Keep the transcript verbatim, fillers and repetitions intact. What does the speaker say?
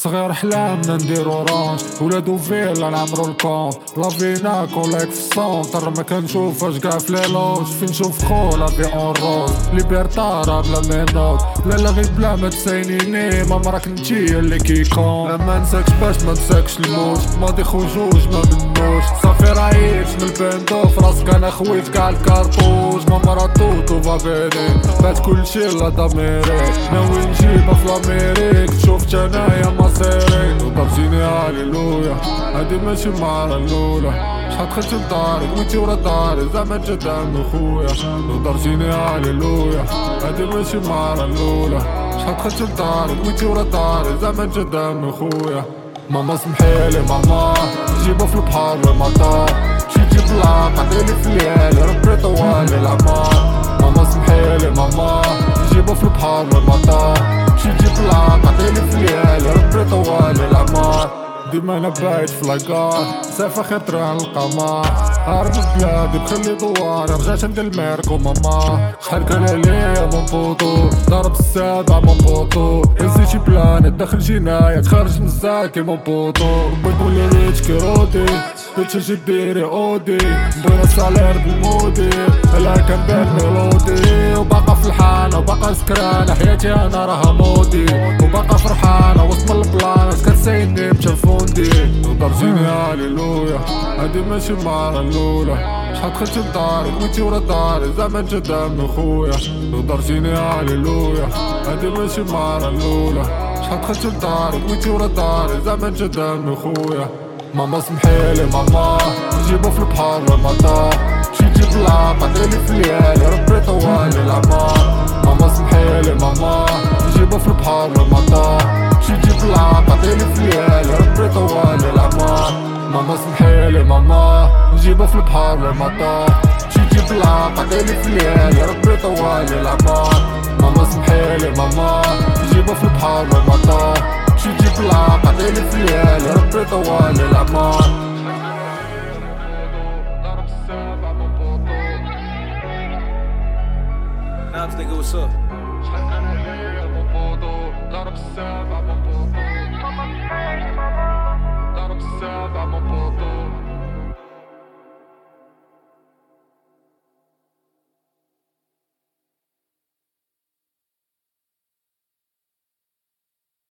صغير حلامنا نديرو رونج، ولادو فيلا نعمرو الكونط، لافينا كولاك في السونتر ما كنشوفهاش كاع في ليلوج، فين نشوف خولا في اون روز ليبرتارا بلا مينوت، لا لا غير بلا ما تساينيني ما مراك نتيا اللي كيكون، لا ما نساكش باش ما نساكش الموت، ماضي خوجوج ما منوش، صافي رايت من البندو فراسك انا خويت كاع الكارطوش، ما مراتوتو فابيني بات كلشي لا ضميري، ناوي نجيبها في لاميريك شوفت انايا مصيري، وضربتيني هاليلويا هادي ماشي المرة الاولى، شحال دخلت لداري وانتي ورا داري زعما جا عمي خويا، وضربتيني هاليلويا هادي ماشي المرة الاولى، شحال دخلت لداري وانتي ورا داري زعما جا عمي خويا، ماما سمحيلي ماما جيبها في البحر والمطار، شي تجيب لاق عطيني في الليالي ربي طوالي العمار، ماما سمحيلي ماما جيبها في البحر والمطار، شي تجيب لاق عطيني في الليالي ربي طوالي العمار، ديما انا بايت في لاكار سافة خير تران القمر، هارب بلادي بخلي دواري رجعت عند الميركو ماما، شحال كان عليا من بوطو ضرب السابع من بوطو، هزي شي بلانت داخل جناية تخرج من الزاكي من بوطو، بقولي ريتش كيرودي بيتش جي ديري اودي، بغينا سالير بالمودي لا كان بال ميلودي، وباقا في الحانة وباقا سكرانة حياتي انا راها مودي، وباقا فرحانة وسط من البلانات كتسايدني بتلفوندي، وضربتيني هاليلويا هادي ماشي المرة الاولى، شحال دخلت لداري وانتي ورا داري زعما جا عمي خويا، وضربتيني هاليلويا هادي ماشي المرة الاولى، شحال دخلت لداري وانتي ورا داري زعما جا عمي خويا، ماما سمحيلي ماما جيبها في البحر والمطار، شي تجيب لاق عطيني في الليالي ربي طوالي العمار، ماما سمحيلي ماما جيبها في البحر والمطار، شي تجيب لاق عطيني في الليالي ربي طوالي العمار، ماما سمحيلي ماما جيبها في البحر والمطار، شي تجيب لاق عطيني في الليالي ربي طوالي العمار، ماما سمحيلي ماما جيبها في البحر والمطار، شي تجيب لاق عطيني في الليالي ربي طوالي العمار. Nobs nigga, what's up? شحال كان عليا من بوطو ضرب السابع